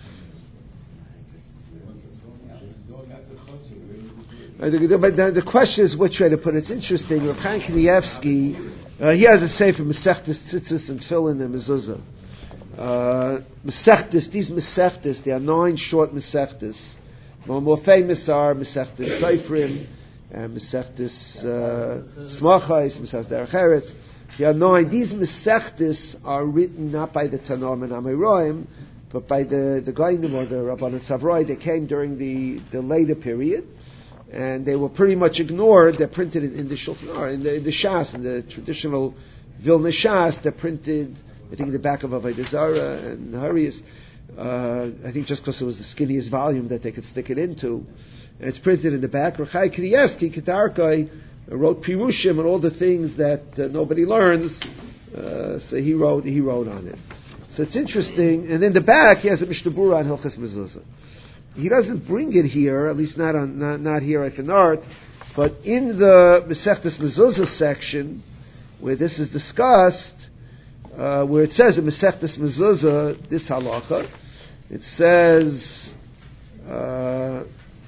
Uh, the, the, but the, the question is which way to put it. It's interesting. Reb Chaim Kanievsky, uh, he has a sefer Masechtas Tzitzis and Tefillin and Mezuzah. Uh, Masechtas, these Masechtas, there are nine short Masechtas. More, more famous are Masechtas Seifrim and Masechtas Smachais, Masechtas Derech Eretz. There are nine. These Masechtas are written not by the Tanoim and Amoraim, but by the the Goyim or the Rabbanan Savroi, they came during the, the later period, and they were pretty much ignored. They're printed in, in the Shulchan Aruch, in the, in the Shas, in the traditional Vilna Shas. They're printed, I think, in the back of Avodah Zarah and Harius. Uh, I think just because it was the skinniest volume that they could stick it into, and it's printed in the back. Rechai Kanievsky Kedarkai wrote Pirushim and all the things that uh, nobody learns. Uh, so he wrote he wrote on it. So it's interesting. And in the back, he has a Mishnah Berurah on Hilchos Mezuzah. He doesn't bring it here, at least not on not, not here at Art, but in the Masechtas Mezuzah section, where this is discussed, uh, where it says in Masechtas Mezuzah, this halacha, it says, uh,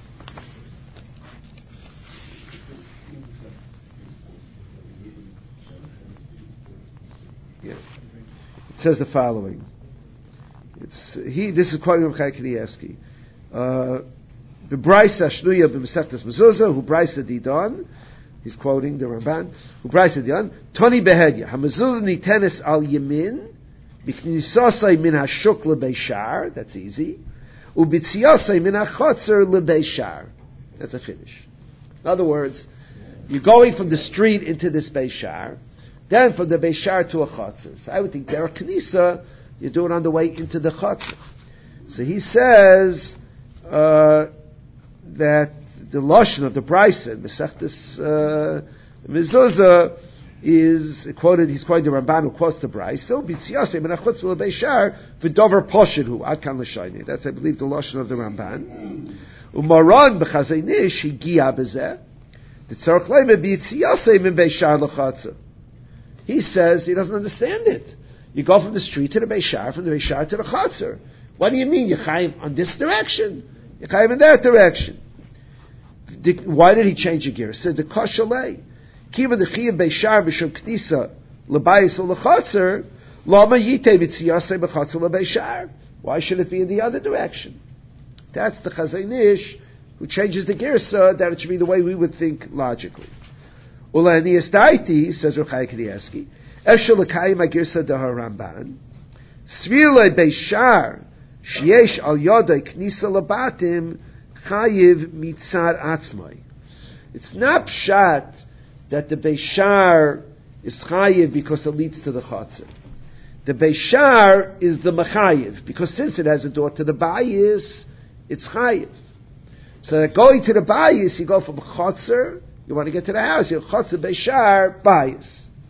yeah, it says the following. It's he. This is quoting Reb Chaim Kanievsky. The Brisa Shnuya b'Masechtas Mezuzah, who Brisa Didon. He's quoting the Ramban. Who Brisa Didon. Toni behedya. Hamezuzah nitenes al yemin. B'knisosai min hashuk lebeishar. That's easy. U'bitziosai min hachotzer lebeishar. That's a finish. In other words, you're going from the street into this beishar, then from the beishar to a chotzer. So I would think derech knisa, you do it on the way into the chotzer. So he says uh, that the lashon of the Brisa, Masechtas uh, Mezuzah, is quoted. He's quoting the Ramban who quotes the Brisa. So b'tziyasei min hachutz lebeishar v'dover poshedu adkan l'shayni. That's, I believe, the lashon of the Ramban. Umaran b'chazei nish higia b'zeh. The tzarich leime b'tziyasei min beishar l'chatzer. He says he doesn't understand it. You go from the street to the beishar, from the beishar to the chatzer. What do you mean? You're chayiv on this direction. You're chayiv in that direction. The, why did he change the gear? He said the kashalei. Kiva the chayiv beishar b'shum knisa l'bayis or l'chatzer lama yitei b'tziyasei b'chatzer l'beishar. Why should it be in the other direction? That's the Chazon Ish who changes the girsa that it should be the way we would think logically. Ula aniyas daiti, says Reb Chaim Kanievsky, efshel l'kayim ha'girsa dehar Ramban svilei beishar sheyesh al yodai knisa labatim chayiv mitzad atzmai. It's not pshat that the beishar is chayiv because it leads to the chotzer. The beishar is the mechayiv because since it has a door to the bayis, it's chayiv. So going to the bayis, you go from chotzer, you want to get to the house, you chotzer beishar bayis.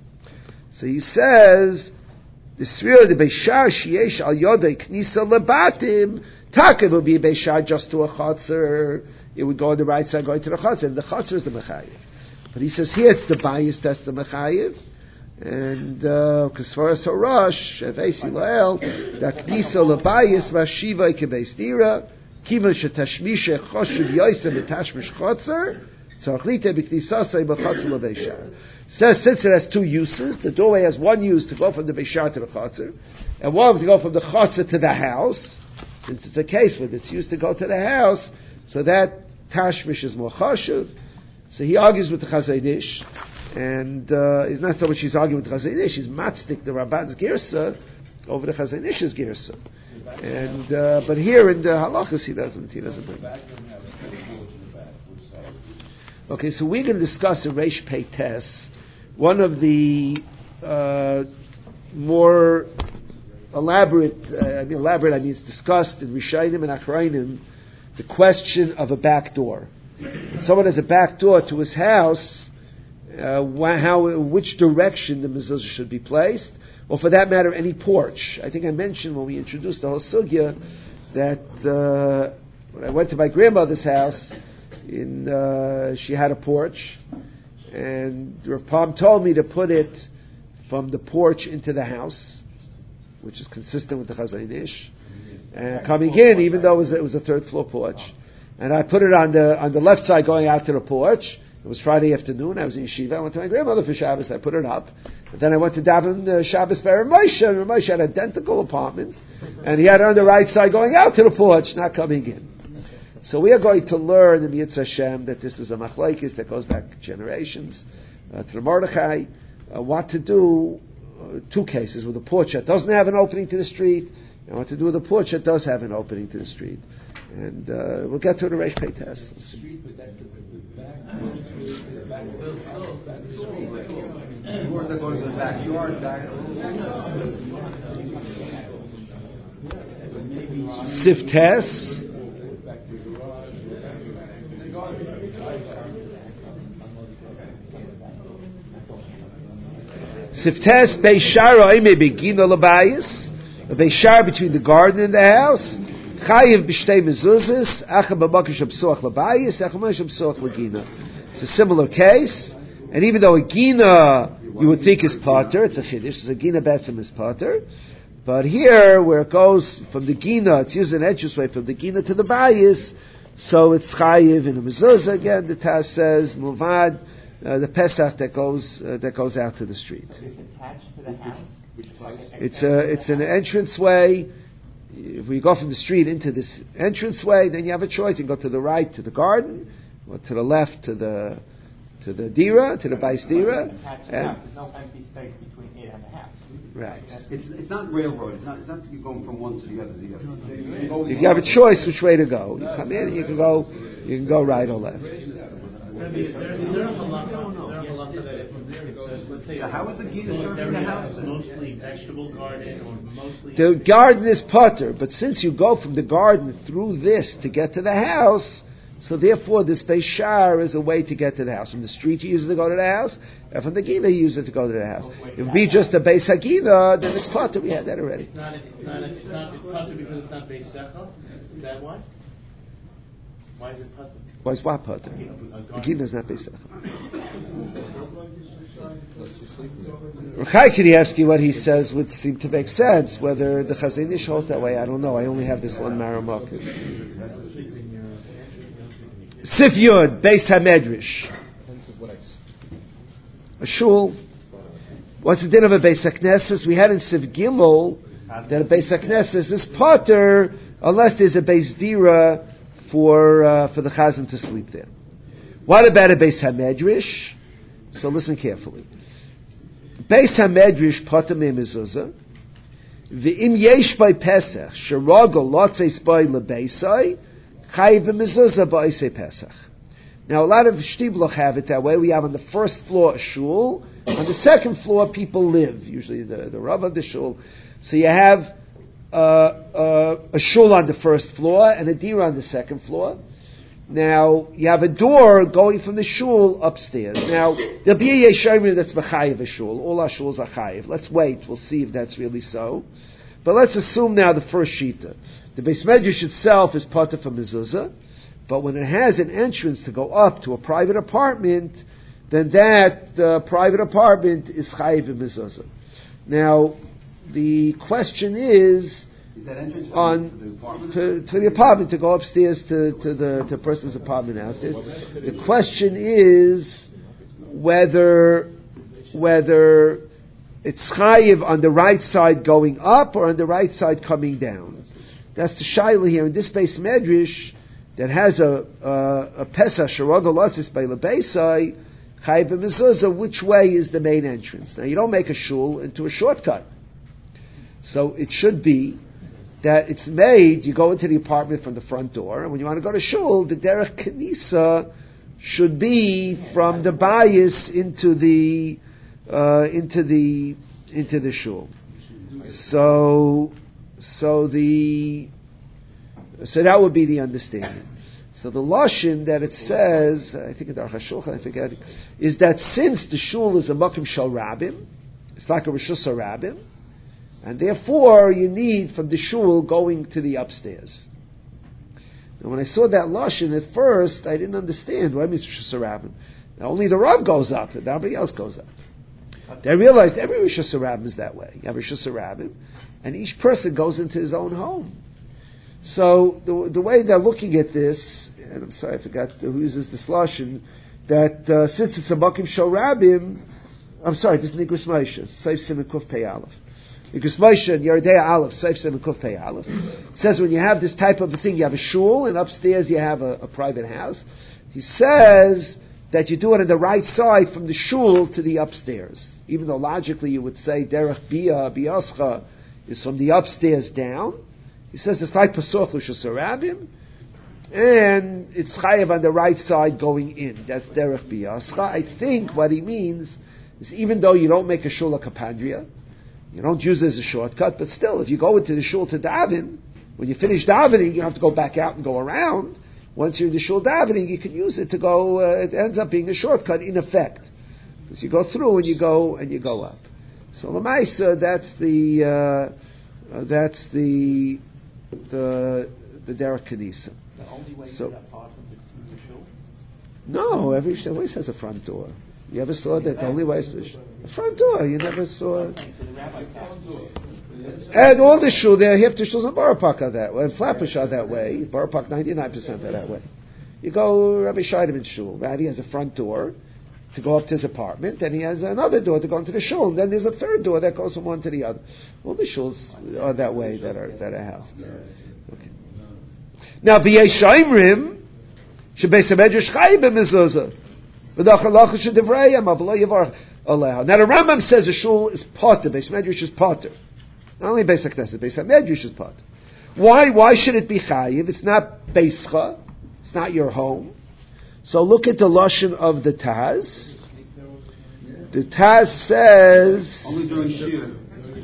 So he says, the svir the beishar sheyesh al yodei knisa lebatim, takev will be beishar just to a chotzer. It would go on the right side going to the chotzer, and the chotzer is the mechayiv. But he says here it's the bayis that's the mechayiv. And because for us Harash, Evesi Lael, that knisa lebayis vashiva kebeis dira, kivan shetashmisha choshev yoisem etashmish chotzer, tzarchlite b'knisasei b'chotzer lebeishar. Says since it has two uses, the doorway has one use to go from the beishar to the chotzer, and one to go from the chotzer to the house. Since it's a case where it's used to go to the house, so that tashmish is more choshev. So he argues with the Chazon Ish. And uh, it's not so much he's arguing with the Chazon Ish, he's matzdik the Ramban's girsa over the Chazon Ish's girsa. And uh, but here in the halachas he doesn't he doesn't bring it. Okay, so we're going to discuss a Reish Pei Tes, one of the uh, more elaborate. Uh, I mean elaborate. I mean it's discussed in Rishayim and Achrayim, the question of a back door. If someone has a back door to his house. Uh, how, which direction the mezuzah should be placed, or for that matter, any porch. I think I mentioned when we introduced the whole sugya that uh, when I went to my grandmother's house, in uh, she had a porch, and Rav Palm told me to put it from the porch into the house, which is consistent with the Chazon Ish, and coming in, even though it was, it was a third floor porch, and I put it on the on the left side going out to the porch. It was Friday afternoon. I was in yeshiva. I went to my grandmother for Shabbos. I put it up. But then I went to daven uh, Shabbos by Rav Moshe. And Rav Moshe had an identical apartment. And he had it on the right side going out to the porch, not coming in. So we are going to learn in Yitz Hashem that this is a machlokes that goes back generations uh, to the Mordechai. Uh, what to do, uh, two cases with a porch that doesn't have an opening to the street Now, what to do with a porch that does have an opening to the street? And uh, we'll get to the Reish Pei test. Street, but that's the back, the back of the street. Doors that go to the backyard, back. Siftes. Siftes Beishara Oime Begina Labayis. A Beishar between the garden and the house. Chayiv b'shtei mezuzas, acha b'makish absuach labayis, acha b'makish absuach lagina. It's a similar case, and even though a gina you would think is pater, it's a chiddush. It's a gina betzim is pater, but here where it goes from the gina, it's using an entranceway from the gina to the bayis, so it's chayiv in a mezuzah. Again, the Taz says muvad, uh, the pesach that goes uh, that goes out to the street. It's attached to the house. It's a it's an entranceway. If we go from the street into this entranceway, then you have a choice. You can go to the right to the garden, or to the left to the to the dira, to the bais dira. There's no empty space between it and the house. Right. It's, it's not railroad. It's not, it's not that you're going from one to the other to the other. You can go- If you have a choice which way to go, you come in and you can go you can go right or left. So how is the gina serving the house? Mostly vegetable garden or mostly. The garden is potter, but since you go from the garden through this to get to the house, so therefore this Beishar is a way to get to the house. From the street you use it to go to the house, and from the gina you use it to go to the house. If it be just a Beis Hagina, then it's potter. We had that already. It's not. It's not. It's not. It's potter because it's not Beis Secha. Is that why? Why is it potter? Why is what potter? The gina is not Beis Rechai Kirievsky, what he says would seem to make sense. Whether the Chazon Ish holds that way, I don't know. I only have this one Maramok. Sif Yud, Beis HaMedrash. A shul. What's the din of a Beis HaKnesses? We had in Sif Gimel that a Beis HaKnesses is potter unless there's a Beis Dira for uh, for the Chazan to sleep there. What about a Beis HaMedrash? So listen carefully. Beis HaMedrash potter me mezuzah. V'im yesh by Pesach sherago lotzei spy lebeisai chayiv b'mezuzah ba'isei Pesach. Now a lot of shtibloch have it that way. We have on the first floor a shul, on the second floor people live, usually the, the rav of the shul. So you have uh, uh, a shul on the first floor and a dira on the second floor. Now, you have a door going from the shul upstairs. Now, there'll be a yeshayim that's b'chayiv a shul. All our shuls are chayiv. Let's wait. We'll see if that's really so. But let's assume now the first shita. The Beis Medrash itself is potter from mezuzah, but when it has an entrance to go up to a private apartment, then that uh, private apartment is chayiv in mezuzah. Now, the question is, Is that entrance on to the apartment? to, to the apartment to go upstairs to, to the to a person's apartment downstairs. The question is whether whether it's chayiv on the right side going up or on the right side coming down. That's the shaila here in this Beis Medrash that has a a, a Pesach Sharad Alasis by Lebeisai chayiv b'mezuzah. Which way is the main entrance? Now you don't make a shul into a shortcut, so it should be that it's made, you go into the apartment from the front door, and when you want to go to shul, the derech kanisa should be from the bayis into the uh, into the into the shul. So, so the so that would be the understanding. So the lashon that it says, I think in the Aruch HaShulchan, I forget, is that since the shul is a makom shel rabbim, it's like a reshus rabbim. And therefore, you need from the shul going to the upstairs. Now, when I saw that lashon at first, I didn't understand what it means Rishus Harabim. Now, only the Rav goes up, and nobody else goes up. Then I realized every Rishus Harabim is that way. You have Rishus Harabim, and each person goes into his own home. So the the way they're looking at this, and I'm sorry I forgot who uses this lashon, that uh, since it's a makom shel rabim, I'm sorry, this is Nigros Moshe, Seif Siman Kuf Pei Aleph. Because Moshe and Yeridei Aleph, Seif Siman Kuf Pei Aleph, says when you have this type of a thing, you have a shul, and upstairs you have a, a private house. He says that you do it on the right side from the shul to the upstairs. Even though logically you would say Derech Bia, Biascha, is from the upstairs down. He says it's like Pasach L'Shus Harabim, and it's chayav on the right side going in. That's derech biyascha. I think what he means is even though you don't make a shul a kapandria, you don't use it as a shortcut, but still, if you go into the shul to daven, when you finish davening, you have to go back out and go around. Once you're in the shul davening, you can use it to go. Uh, it ends up being a shortcut in effect, because you go through and you go and you go up. So l'maisa, that's the uh, uh, that's the the the derech kanisa. The only way So- to get apart from the through the shul? No, every shul always has a front door. You ever saw that? The only way is the, sh- the front door. You never saw. Okay, so the rabbi passed. And all the shul there, half the shuls in Borough Park are that way, and Flatbush are that way. Borough Park, ninety-nine percent are that way. You go Rabbi Scheideman's shul, right? He has a front door to go up to his apartment, and he has another door to go into the shul, and then there's a third door that goes from one to the other. All the shuls are that way that are that are houses. Okay. Now, b'yesh shaimrim, shebeis hamedrash chai b'mezuzah, v'dach halacha shedevrayim, avlo yavar aleha. Now, the Rambam says a shul is potter, beis medrash is potter. Not only beis hakneset, beis hamedrash is potter. Why? Why should it be chayiv? It's not beischa. It's not your home. So look at the lashon of the Taz. The Taz says. Only during Shir.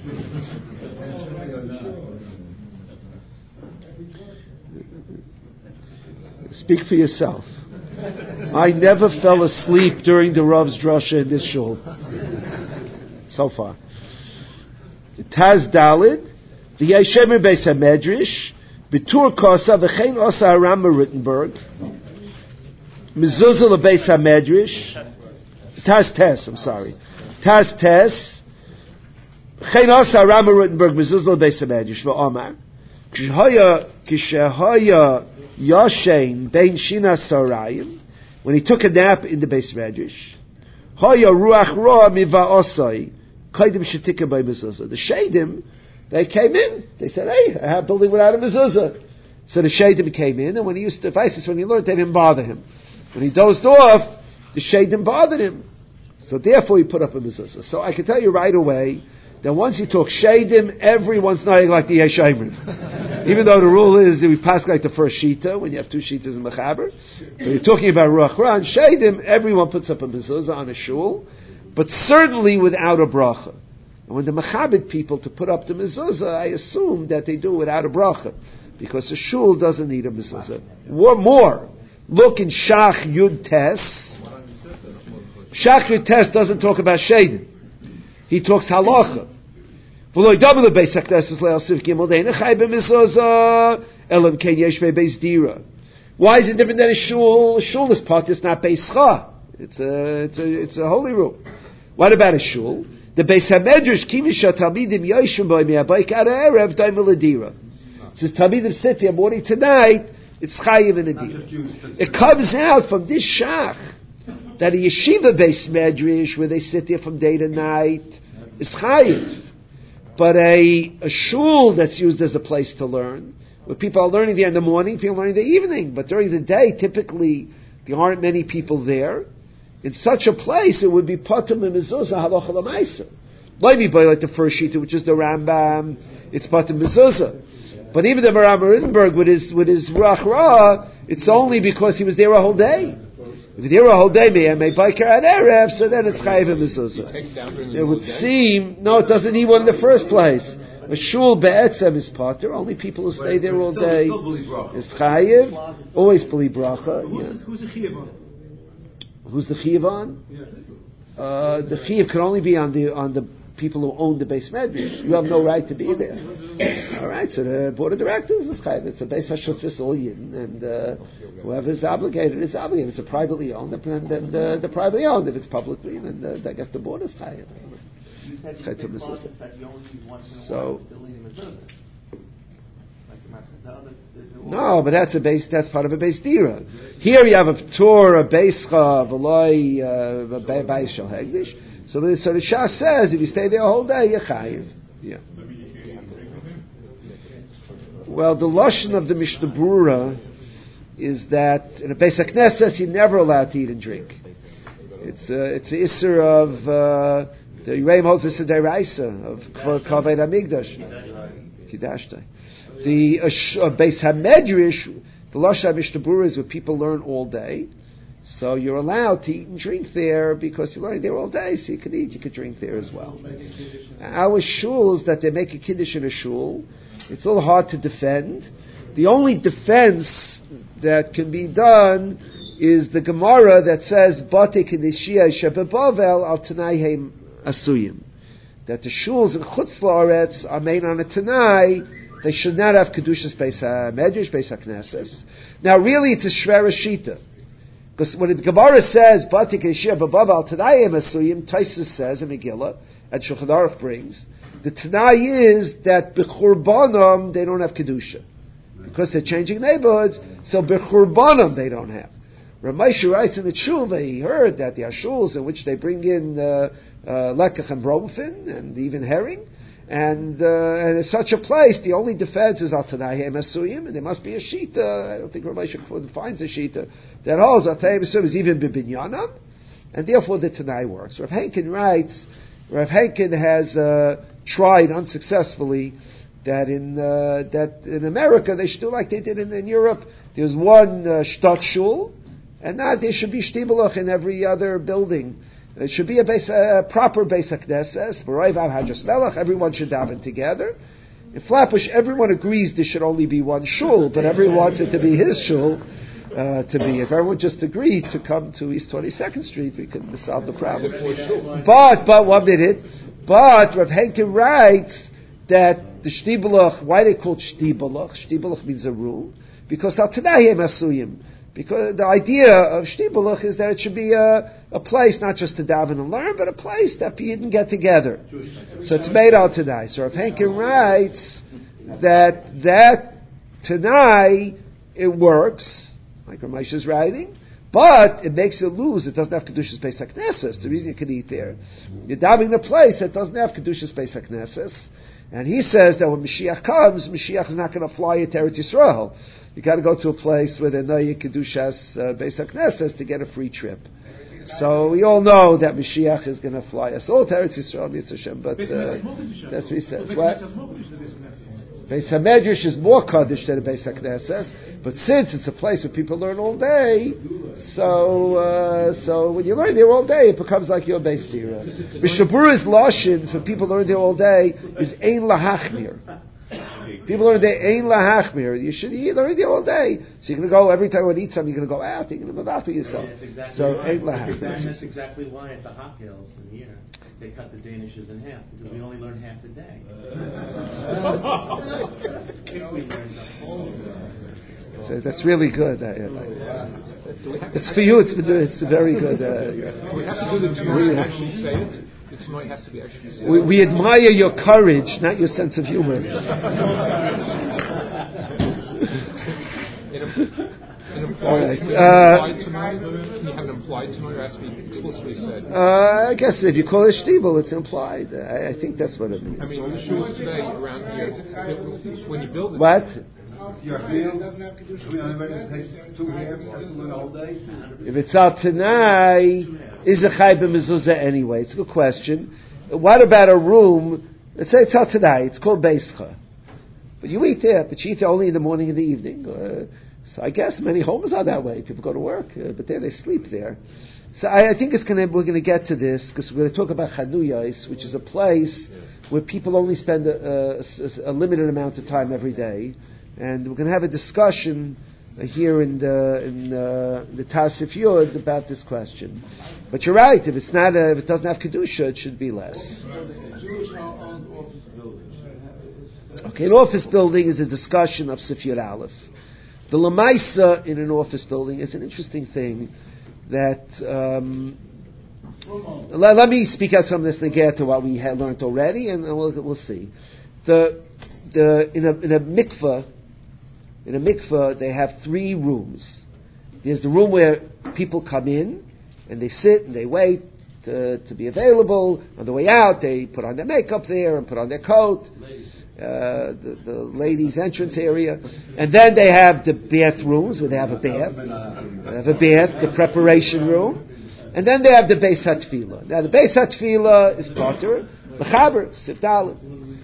Speak for yourself. I never fell asleep during the Rav's drasha in this shul. So far. The Taz Dalid, the Yeshemer Beis HaMedrash, B'tur Kosa, V'chein Osa Haram Rittenberg, Mezuzah LeBeis HaMedrash, Taz Tes, I'm sorry. Taz Tes, V'chein Osa Haram Rittenberg, Mezuzah LeBeis HaMedrash, V'omar, Kishahaya, Kishahaya, Yashen Bein Shina Sarayim, when he took a nap in the Beis Medrash, Haya Ruach Roa Miva Osai, Kaidim Shetika by Mezuzah. The Shadim, they came in. They said, "Hey, I have a building without a mezuzah." So the Shadim came in, and when he used to Isis, when he learned, they didn't bother him. When he dozed off, the Shadim bothered him. So therefore, he put up a mezuzah. So I can tell you right away that once you talk Shadim, everyone's not like the Yeshayim. Even though the rule is that we pass like the first Shita, when you have two Shitas in Mechaber. But you're talking about Ruach Ra and Shadim, everyone puts up a mezuzah on a shul, but certainly without a bracha. And when the Mechabit people to put up the mezuzah, I assume that they do it without a bracha, because the shul doesn't need a mezuzah. Or more, look in Shach Yud Tes. Shach Yud Tes doesn't talk about Shadim. He talks halacha. Why is it different than a shul? A shul is part, it's not beischa. It's a, it's a, it's a holy rule. What about a shul? The Beis HaMedrash kimisha talmidim yoshim boy mi'abayk ad erev daim l'dira. Says talmidim sit here morning to night. It's chayiv in a dira. It comes out from this shach that a yeshiva Beis Medrash where they sit there from day to night is chayiv, but a a shul that's used as a place to learn, where people are learning there in the morning, people are learning in the evening, but during the day typically there aren't many people there. In such a place, it would be patum and mezuzah halacha l'maisa. Maybe by like the first shita, which is the Rambam, it's patum mezuzah. But even the Maram Rittenberg with his with his Ruach Ra, it's only because he was there a whole day. If he's there a whole day, may may biker at erev, so then it's chayiv and mezuzah. It would seem no, it doesn't need one in the first place. A shul be'etzem is pater. Only people who stay there all day is chayiv. Always believe bracha. Who's the chiyuv? Who's the chiyuv on? Uh, the chiyuv can only be on the on the people who own the Beis Medrash. You have no right to be there. All right, so the board of directors is chayiv. It's a Beis Hashutfis all yin, and uh, whoever is obligated is obligated. If it's a privately owned, then the, the privately owned. If it's publicly, then the, I guess the board is chayiv. You said you said closest that you only use once in a So- while, still leading mezuzah. Like the master- the other- the- the- No, but that's a base. That's part of a base dira. Here you have a p'tur, a beischa, v'loy, uh, a beis shel hegdish. So the so the Shas says if you stay there a whole day, you're chayiv. Yeah. Well, the lashon of the Mishnah Brura is that in a Beis HaKnesses you're never allowed to eat and drink. It's uh, it's the isser of uh, The Yereim holds this a deraisa of Kavod Hamikdash. Kidashtai. The uh, Beis Hamedrash, the Lashon Mishnah Berurah is where people learn all day. So you're allowed to eat and drink there because you're learning there all day, so you can eat, you can drink there as well. Our shuls that they make a kiddush in a shul, it's a little hard to defend. The only defense that can be done is the Gemara that says Bate Kedishia Shebebavel Al Tanai Asuyim, that the shuls in Chutz La'aretz are made on a Tanai. They should not have Kedushas Beis HaMedrash, Beis HaKnesses. Now really it's a Shvera Shita. Because when the Gemara says, Batik Yeshia Bababal Tanayim Asuyim, Taisus says in Megillah, and Shulchan Aruch brings, the Tanai is that B'churbanam they don't have Kedusha. Because they're changing neighborhoods, so B'churbanam they don't have. Ramesha writes in the Tshuva, he heard that the Ashuls in which they bring in uh, uh, lekach and bromfin, and even herring, and, uh, and in such a place, the only defense is al Tanayim Asuyim, and there must be a Shita. I don't think Ramesha finds a Shita that holds al Tanayim Asuyim is even B'binyanam, and therefore the Tanai works. Rav Henkin writes, Rav Henkin has uh, tried unsuccessfully that in uh, that in America they should do like they did in, in Europe. There's one uh, shtat shul, and now there should be shtibelach in every other building. It should be a, base, a proper Beis HaKnesses. Everyone should daven together. In Flatbush, everyone agrees there should only be one shul, but everyone wants it to be his shul. Uh, to be, if everyone just agreed to come to East twenty-second Street, we could solve the problem. But, but one minute. But Rav Henkin writes that the shtibelach, why they call it shtibelach? Shtibelach means a room because al Tanayim Asuyim. Because the idea of shtibelach is that it should be a, a place not just to daven and learn, but a place that people get together. So it's made out Tanai. So Rav Henkin writes that that Tanai it works, like Ramesh is writing, but it makes you lose. It doesn't have Kedushas Beis HaKnesses. The reason you can eat there, you're davening in a place that doesn't have Kedushas Beis HaKnesses. And he says that when Mashiach comes, Mashiach is not going to fly you to Eretz Yisrael. You got to go to a place where they know you Kedushas uh, Beis HaKnesses to get a free trip. So we all know that Mashiach is going to fly us all to Eretz Yisrael, Mitzvah Hashem, but uh, that's what he says. What? Beis HaMedrash is more Kaddish than a Beis HaKnesses, but since it's a place where people learn all day, so uh, so when you learn there all day, it becomes like your Beis Dira. Mishnah Berurah's Lashon for people learn there all day is Ein Lahachmir. People learn there Ein Lahachmir. You should you learn there all day. So you're going to go every time you want to eat something, you're going to go out. You're going to move for yourself. Yeah, exactly so right. Ein Lahachmir. That's exactly why at the Hot Hills in here they cut the Danishes in half because we only learn half the day. If we learn the whole day. So that's really good. Uh, yeah, like, it's for you. It's it's very good. Uh, Do we have to do the Torah and actually say it? The Torah has to be actually said. We, we admire your courage, not your sense of humor. In a, All right. Can Uh, you have an implied tonight, or has to be explicitly said? Uh, I guess if you call it shtibel, it's implied. I, I think that's what it means. I mean, all the shuls today around here, when you build it. What? Your field doesn't have Kedusha. I mean, everybody takes two halves, the whole day. If it's out tonight, is a chai b'mezuzah anyway? It's a good question. What about a room? Let's say it's out tonight. It's called beischa, but you eat there, but you eat there only in the morning and the evening. Uh, so I guess many homes are that way. People go to work, uh, but there they sleep there. So I, I think it's gonna we're gonna get to this because we're going to talk about Chanuyos, which is a place where people only spend a, a, a limited amount of time every day. And we're going to have a discussion uh, here in the in uh, the Tasif Yud about this question. But you're right. If it's not, a, if it doesn't have kedusha, it should be less. Okay, an office building is a discussion of Sif Yud Aleph. The lemaisa in an office building is an interesting thing. That um, let, let me speak out some of this negeh to what we had learned already, and we'll we'll see. The the in a in a mikveh. In a mikveh, they have three rooms. There's the room where people come in, and they sit and they wait to, to be available. On the way out, they put on their makeup there and put on their coat, uh, the, the ladies' entrance area. And then they have the bathrooms, where they have a bath. They have a bath, the preparation room. And then they have the Beis HaTfilah. Now the Beis HaTfilah is Potter, Mechaber, Sifdalim.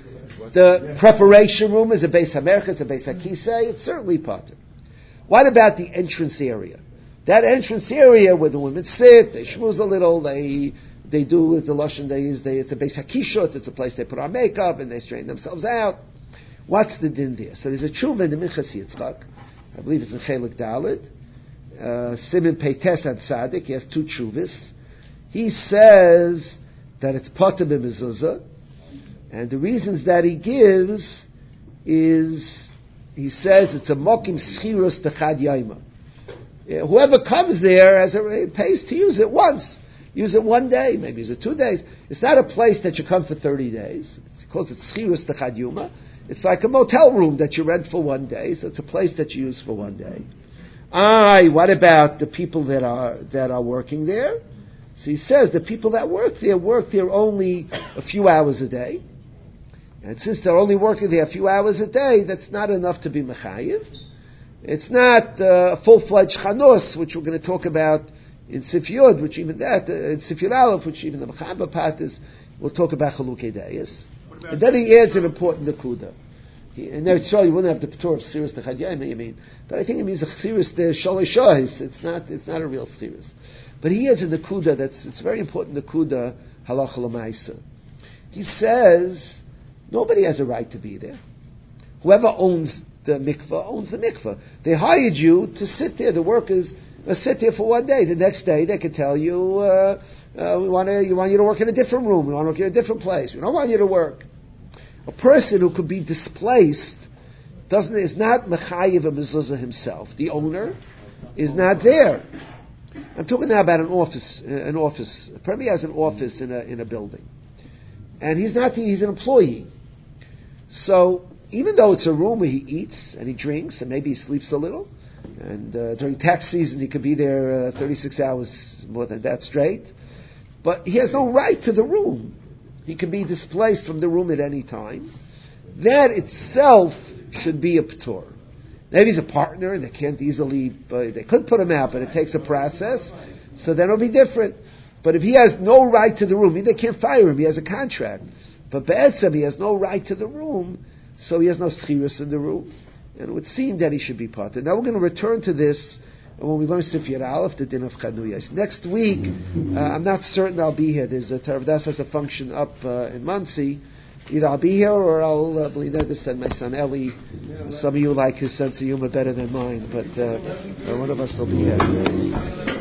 The preparation room is a Beis HaMercha, it's a Beis HaKisei, it's certainly Potter. What about the entrance area? That entrance area where the women sit, they schmooze a little, they they do the Lashon they use, they, it's a Beis HaKishot, it's a place they put on makeup and they straighten themselves out. What's the din there? So there's a tshuva in the Minchas Yitzchak, I believe it's in Chelik Dalet, uh, Simin Peites Ad Sadik, he has two tshuvas. He says that it's Potter b'mezuzah, and the reasons that he gives is, he says it's a mokim schirus techad yaima. Whoever comes there has a, it pays to use it once. Use it one day, maybe use it two days. It's not a place that you come for thirty days. It's called schirus techad yuma. It's like a motel room that you rent for one day, so it's a place that you use for one day. Aye, what about the people that are that are working there? So he says the people that work there work there only a few hours a day. And since they're only working there a few hours a day, that's not enough to be mechayiv. It's not uh, a full-fledged chanos, which we're going to talk about in Sif Yud, which even that, uh, in Sif Yud Aleph, which even the Mechaber part is, we'll talk about Chalukei Deis. And then he adds an important nakuda. He, and there, sorry, you wouldn't have the P'tur of Ksiris Techad Yaima, you mean. But I think it means a Ksiris de Shalei Shohis. It's not, it's not a real Ksiris. But he adds a nakuda that's, it's a very important nakuda, halacha l'maisa. He says, nobody has a right to be there. Whoever owns the mikveh owns the mikveh. They hired you to sit there. The workers uh, sit there for one day. The next day they can tell you, uh, uh, we want to, you want you to work in a different room. We want to work in a different place. We don't want you to work. A person who could be displaced doesn't is not mechayiv a mezuzah himself. The owner is not there. I'm talking now about an office. Uh, an office. Probably has an office in a in a building, and he's not. The, he's an employee. So even though it's a room where he eats and he drinks and maybe he sleeps a little, and uh, during tax season he could be there uh, thirty-six hours more than that straight, but he has no right to the room. He can be displaced from the room at any time. That itself should be a p'tur. Maybe he's a partner and they can't easily, uh, they could put him out, but it takes a process, so then it'll be different. But if he has no right to the room, they can't fire him, he has a contract. But be'etzem, he has no right to the room, so he has no schirus in the room. And it would seem that he should be parted. Now we're going to return to this when we learn Sif Yud Aleph, the din of Chanuyas. Next week, uh, I'm not certain I'll be here. There's a Torah Vodaas has a function up uh, in Monsey. Either I'll be here or I'll uh, believe that to send my son Eli. Some of you like his sense of humor better than mine, but uh, one of us will be here.